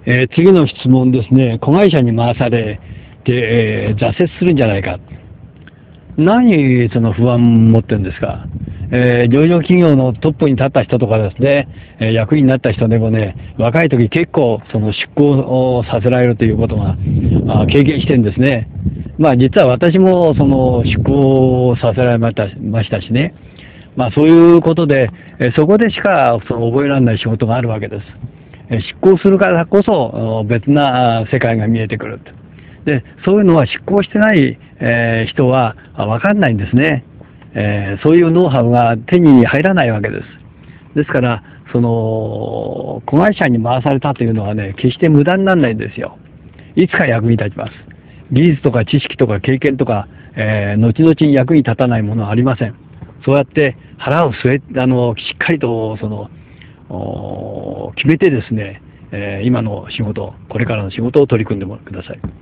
次の質問ですね。子会社に回されて、挫折するんじゃないか。何、その不安持ってるんですか。上場企業のトップに立った人とかですね、役員になった人でもね、若い時結構その出向をさせられるということが経験してるんですね。まあ実は私もその出向をさせられましたしね。まあそういうことで、そこでしかその覚えられない仕事があるわけです。執行するからこそ別な世界が見えてくる。で、そういうのは執行してない、人は分かんないんですね。そういうノウハウが手に入らないわけです。ですから、その、子会社に回されたというのはね、決して無駄にならないんですよ。いつか役に立ちます。技術とか知識とか経験とか、後々役に立たないものはありません。そうやって腹を据え、しっかりと、決めてですね、今の仕事、これからの仕事を取り組んでください。